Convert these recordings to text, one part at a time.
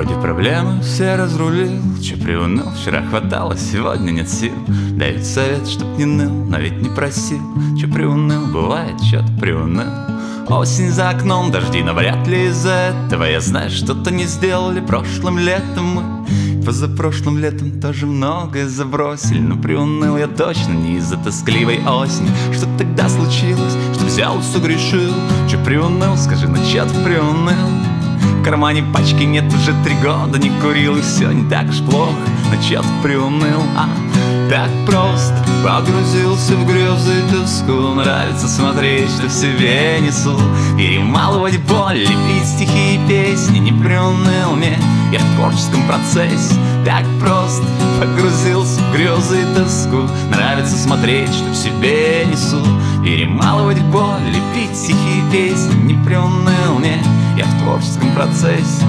Вроде проблемы все разрулил, че приуныл, вчера хватало, сегодня нет сил. Дают совет, чтоб не ныл, но ведь не просил. Че приуныл, бывает, чё-то приуныл. Осень за окном, дожди, но вряд ли из-за этого. Я знаю, что-то не сделали прошлым летом мы. Позапрошлым летом тоже многое забросили. Но приуныл я точно не из-за тоскливой осени. Что тогда случилось, что взял и согрешил? Че приуныл, скажи, ну чё ты приуныл? В кармане пачки нет, уже 3 года не курил, и все не так уж плохо, но чё-то приуныл, так просто погрузился в грезы и тоску. Нравится смотреть, что в себе несу, перемалывать боль, лепить стихи и песни. Не приуныл, нет, я в творческом процессе. Так просто погрузился в грезы и тоску. Нравится смотреть, что в себе несу, перемалывать боль, лепить стихи и песни. Не приуныл, нет, я в творческом процессе.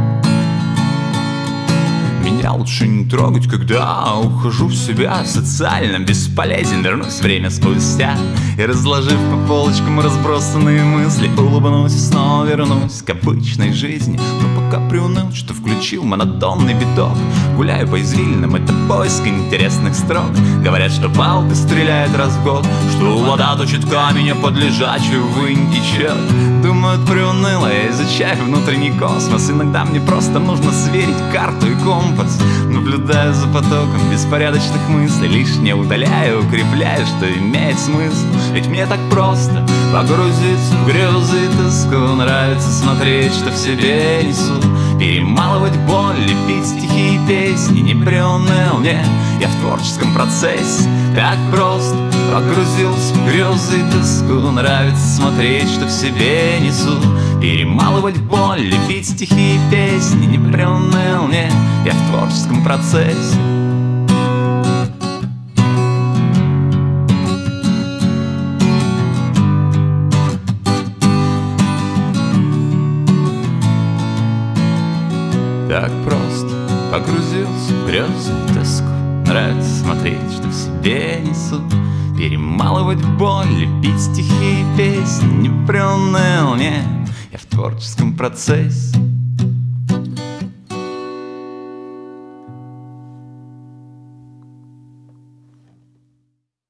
Меня лучше не трогать, когда ухожу в себя. Социально бесполезен, вернусь время спустя и, разложив по полочкам разбросанные мысли, улыбнусь и снова вернусь к обычной жизни. Но пока приуныл, что включил монотонный биток. Гуляю по извилинам, это поиск интересных строк. Говорят, что палка стреляет раз в год, что вода точит камень, а под лежачую вынь течет. Думают, приуныло, я изучаю внутренний космос. Иногда мне просто нужно сверить карту и компас. Наблюдаю за потоком беспорядочных мыслей, лишнее удаляю, укрепляю, что имеет смысл. Ведь мне так просто погрузиться в грезы и тоску. Нравится смотреть, что в себе несу, перемалывать боль, лепить стихи и песни. Не приуныл, нет, я в творческом процессе. Так просто погрузился в грезы и тоску. Нравится смотреть, что в себе несу, перемалывать боль, лепить стихи и песни. Не приуныл, нет, я в творческом процессе. Так просто погрузился в грезы и тоску. Нравится смотреть, что в себе несу, перемалывать боль, лепить стихи и песни. Не приуныл, нет, я в творческом процессе.